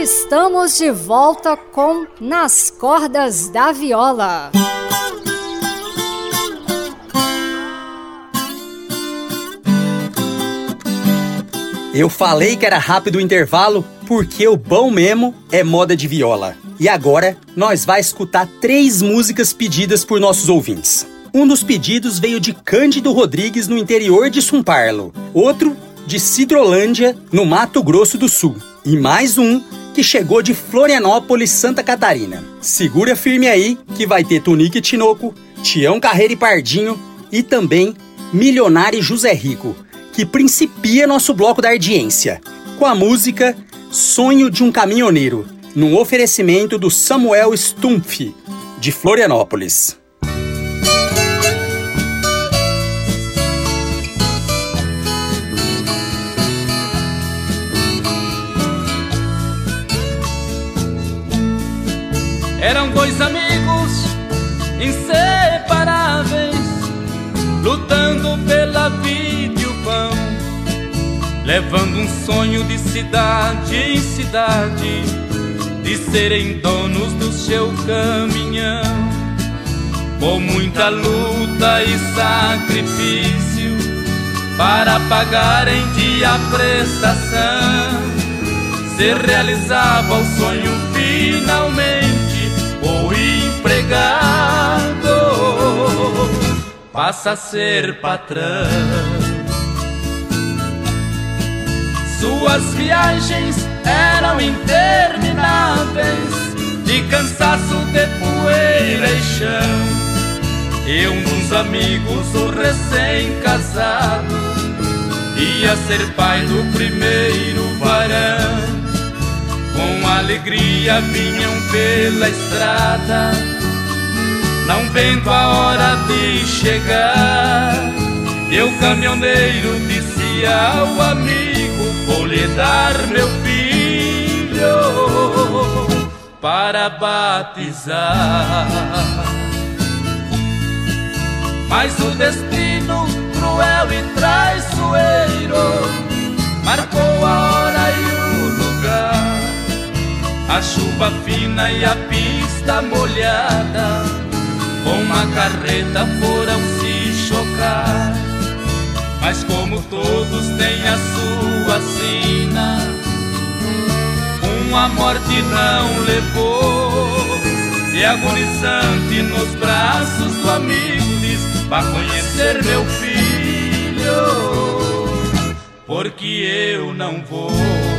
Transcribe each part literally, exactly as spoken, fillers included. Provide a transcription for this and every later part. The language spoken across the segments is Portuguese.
Estamos de volta com Nas Cordas da Viola. Eu falei que era rápido o intervalo porque o bom mesmo é moda de viola. E agora nós vai escutar três músicas pedidas por nossos ouvintes. Um dos pedidos veio de Cândido Rodrigues, no interior de São Paulo. Outro de Cidrolândia, no Mato Grosso do Sul. E mais um que chegou de Florianópolis, Santa Catarina. Segura firme aí que vai ter Tunique e Tinoco, Tião Carreira e Pardinho e também Milionário e José Rico, que principia nosso bloco da audiência, com a música Sonho de um Caminhoneiro, num oferecimento do Samuel Stumpf, de Florianópolis. Eram dois amigos inseparáveis, lutando pela vida e o pão, levando um sonho de cidade em cidade, de serem donos do seu caminhão. Com muita luta e sacrifício, para pagar em dia a prestação, se realizava o sonho finalmente. O empregado passa a ser patrão. Suas viagens eram intermináveis, de cansaço, de poeira e chão. E um dos amigos, o recém-casado, ia ser pai do primeiro varão. Com alegria vinham pela estrada, não vendo a hora de chegar. E o caminhoneiro disse ao amigo: vou lhe dar meu filho para batizar. Mas o destino cruel e traiçoeiro marcou a hora e o lugar. A chuva fina e a pista molhada, com uma carreta foram se chocar. Mas como todos têm a sua sina, uma morte não levou. E agonizante nos braços do amigo diz: vá conhecer meu filho, porque eu não vou.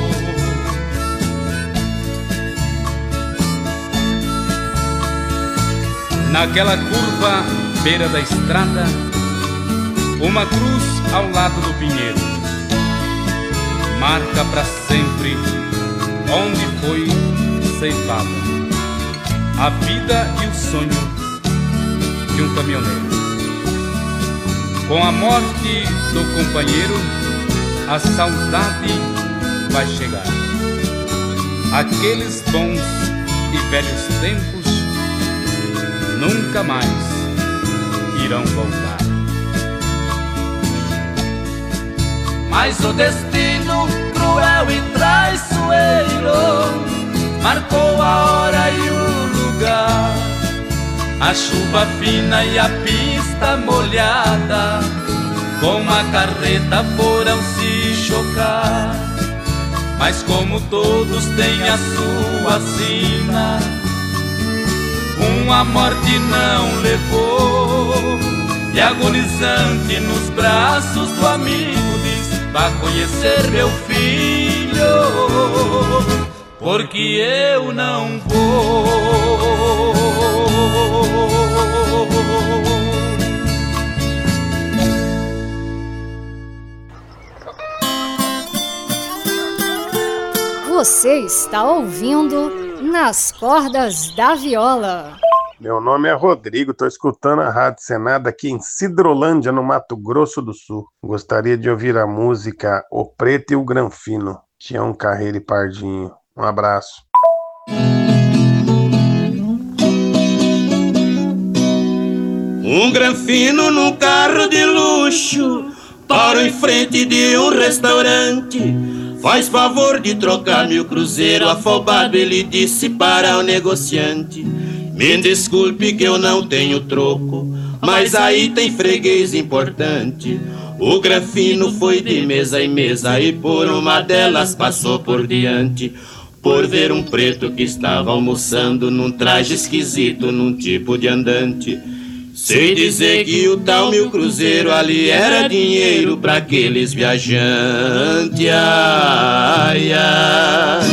Naquela curva, beira da estrada, uma cruz ao lado do pinheiro, marca para sempre onde foi ceifada a vida e o sonho de um caminhoneiro. Com a morte do companheiro, a saudade vai chegar. Aqueles bons e velhos tempos nunca mais irão voltar. Mas o destino cruel e traiçoeiro marcou a hora e o lugar. A chuva fina e a pista molhada, com a carreta foram se chocar. Mas como todos têm a sua sina, uma morte não levou. E agonizante nos braços do amigo diz: vá conhecer meu filho, porque eu não vou. Você está ouvindo Nas Cordas da Viola. Meu nome é Rodrigo, estou escutando a Rádio Senado aqui em Cidrolândia, no Mato Grosso do Sul. Gostaria de ouvir a música O Preto e o Granfino, Tião Carreira e Pardinho. Um abraço. Um granfino num carro de luxo, parou em frente de um restaurante, faz favor de trocar mil cruzeiro. Afobado ele disse para o negociante: me desculpe que eu não tenho troco, mas aí tem freguês importante. O Granfino foi de mesa em mesa e por uma delas passou por diante, por ver um preto que estava almoçando num traje esquisito, num tipo de andante. Sei dizer que o tal mil cruzeiro ali era dinheiro pra aqueles viajantes. Ai, ai.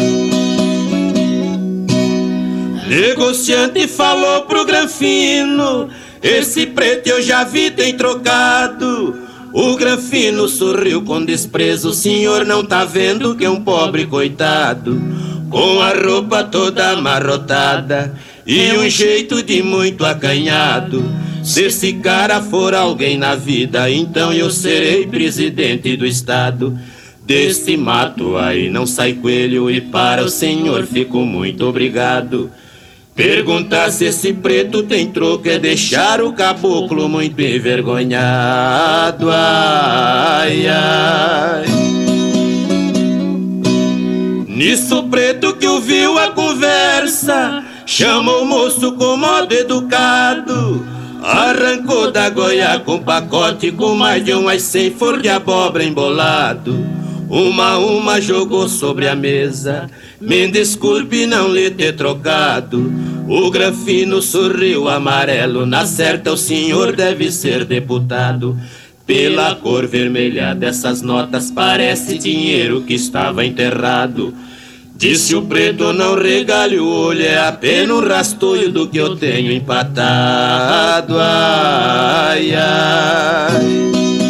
Negociante falou pro Granfino: esse preto eu já vi tem trocado. O Granfino sorriu com desprezo: o senhor não tá vendo que é um pobre coitado, com a roupa toda amarrotada e um jeito de muito acanhado. Se esse cara for alguém na vida, então eu serei presidente do estado. Deste mato aí não sai coelho e para o senhor fico muito obrigado. Perguntar se esse preto tem troco é deixar o caboclo muito envergonhado. Ai, ai. Nisso o preto que ouviu a conversa chamou o moço com modo educado, arrancou da goia com pacote com mais de umas cem flor de abóbora embolado. Uma a uma jogou sobre a mesa: me desculpe não lhe ter trocado. O Granfino sorriu amarelo: na certa o senhor deve ser deputado. Pela cor vermelha dessas notas parece dinheiro que estava enterrado. Disse o preto: não regale o olho, é apenas um rastunho do que eu tenho empatado. Ai, ai.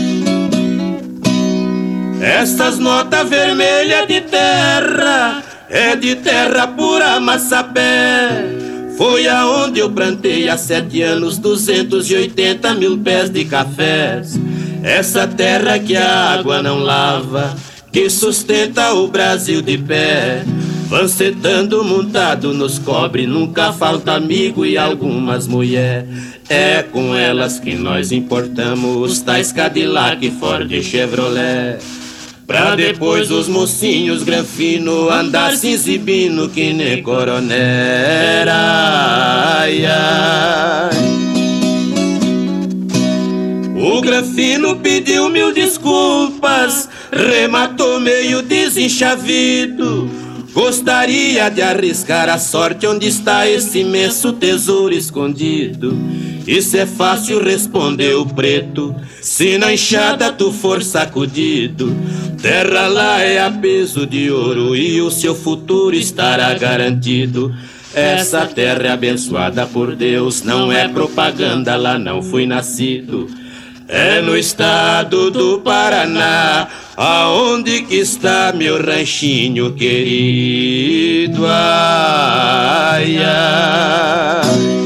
Essas notas vermelhas de terra é de terra pura massapé. Foi aonde eu plantei há sete anos duzentos e oitenta mil pés de cafés. Essa terra que a água não lava, que sustenta o Brasil de pé. Vancetando montado nos cobre, nunca falta amigo e algumas mulher. É com elas que nós importamos os tais Cadillac, Ford e Chevrolet, pra depois os mocinhos Granfino andar se exibindo que nem coronel. Ai, ai. O Granfino pediu mil desculpas, rematou meio desenchavido. Gostaria de arriscar a sorte onde está esse imenso tesouro escondido. Isso é fácil, respondeu o preto, se na enxada tu for sacudido. Terra lá é a peso de ouro e o seu futuro estará garantido. Essa terra é abençoada por Deus, não é propaganda, lá não fui nascido. É no estado do Paraná, aonde que está meu ranchinho querido. Ai, ai.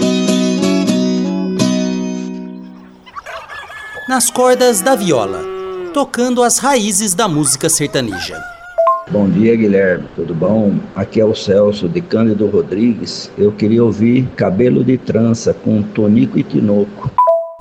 Nas cordas da viola, tocando as raízes da música sertaneja. Bom dia, Guilherme, tudo bom? Aqui é o Celso de Cândido Rodrigues. Eu queria ouvir Cabelo de Trança com Tonico e Tinoco.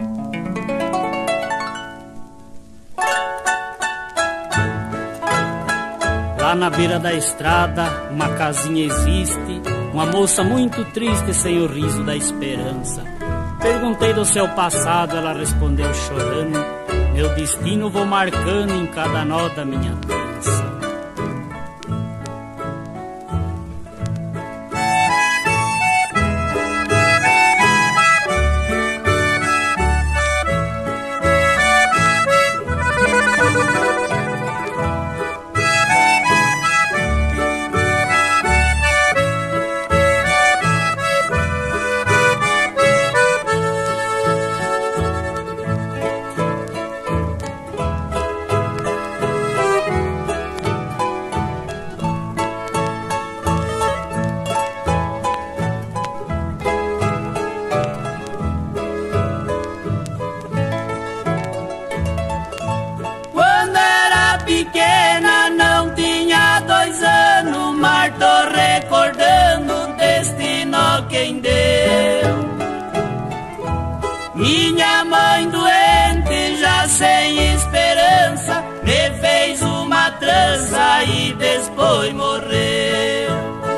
Lá na beira da estrada, uma casinha existe, uma moça muito triste sem o riso da esperança. Perguntei do seu passado, ela respondeu chorando: meu destino vou marcando em cada nó da minha dança. Minha mãe doente, já sem esperança, me fez uma trança e e depois morreu.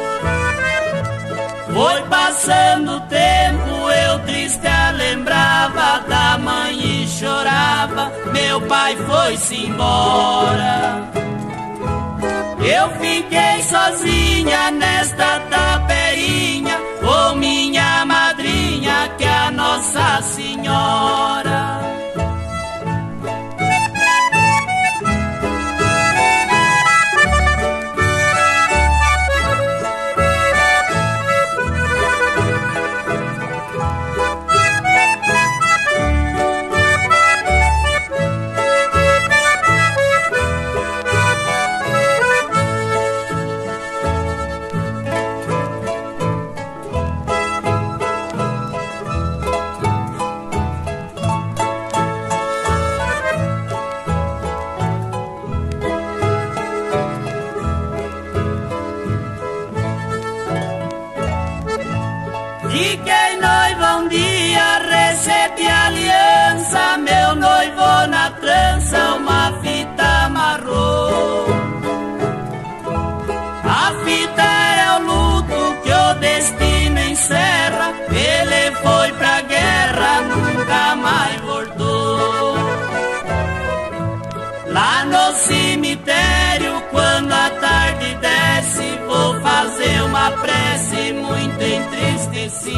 Foi passando o tempo, eu triste a lembrava da mãe e chorava, meu pai foi-se embora. Eu fiquei sozinha nesta taperinha, com minha madrinha, que é a Nossa Senhora. Fiquei noiva um dia, recebi aliança, meu noivo na trança uma fita amarrou. A fita é o luto que o destino encerra, ele foi pra guerra, nunca mais voltou. Lá no cemitério, quando a tarde desce, vou fazer uma prece muito entristecida.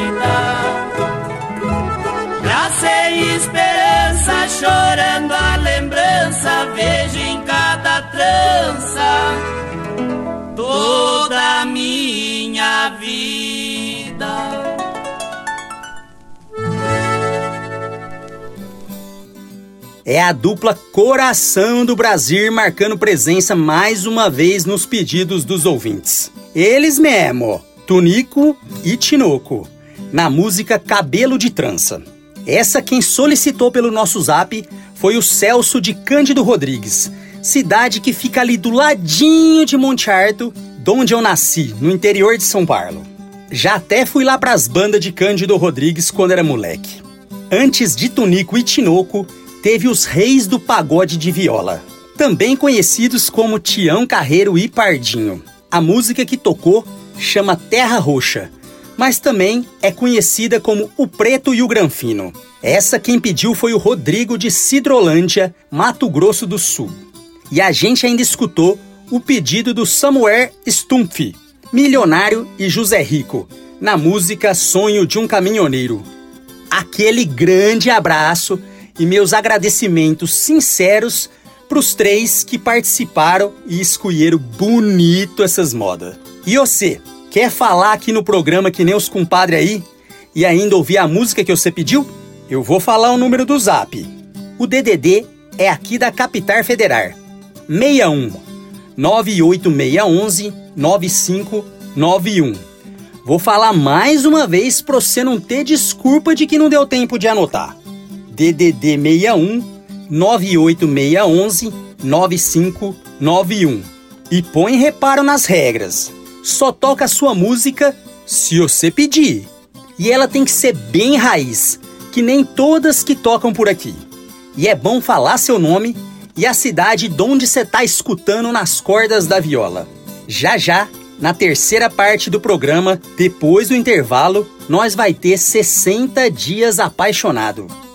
Já sem esperança, chorando a lembrança, vejo em cada trança toda a minha vida. É a dupla Coração do Brasil marcando presença mais uma vez nos pedidos dos ouvintes. Eles mesmo, Tonico e Tinoco, na música Cabelo de Trança. Essa quem solicitou pelo nosso zap foi o Celso de Cândido Rodrigues, cidade que fica ali do ladinho de Monte Alto, de onde eu nasci, no interior de São Paulo. Já até fui lá pras bandas de Cândido Rodrigues quando era moleque. Antes de Tonico e Tinoco, teve os Reis do Pagode de Viola, também conhecidos como Tião Carreiro e Pardinho. A música que tocou chama Terra Roxa, mas também é conhecida como O Preto e o Granfino. Essa quem pediu foi o Rodrigo de Sidrolândia, Mato Grosso do Sul. E a gente ainda escutou o pedido do Samuel Stumpf, Milionário e José Rico, na música Sonho de um Caminhoneiro. Aquele grande abraço e meus agradecimentos sinceros para os três que participaram e escolheram bonito essas modas. E você, quer falar aqui no programa que nem os compadres aí e ainda ouvir a música que você pediu? Eu vou falar o número do zap. O D D D é aqui da Capital Federal. seis um nove oito seis um um nove cinco nove um. Vou falar mais uma vez para você não ter desculpa de que não deu tempo de anotar. D D D seis um nove oito seis um um nove cinco nove um. E põe reparo nas regras. Só toca a sua música se você pedir. E ela tem que ser bem raiz, que nem todas que tocam por aqui. E é bom falar seu nome e a cidade de onde você está escutando nas cordas da viola. Já já, na terceira parte do programa, depois do intervalo, nós vai ter sessenta dias apaixonado.